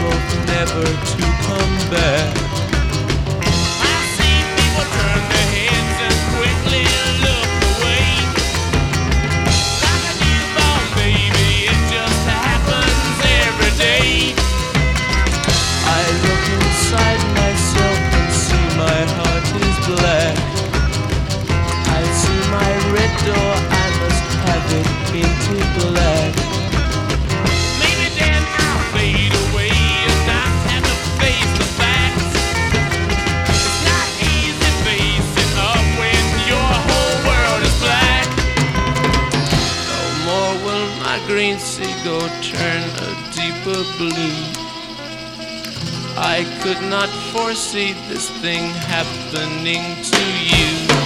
both never to come back. I see people turn their heads and quickly look away. Like a newborn baby, it just happens every day. I look inside myself and see my heart is black. I see my red door, I must have it painted black. Maybe then I'll fade away and not have to face the facts. It's not easy facing up when your whole world is black. No more will my green seagull turn a deeper blue. I could not foresee this thing happening to you.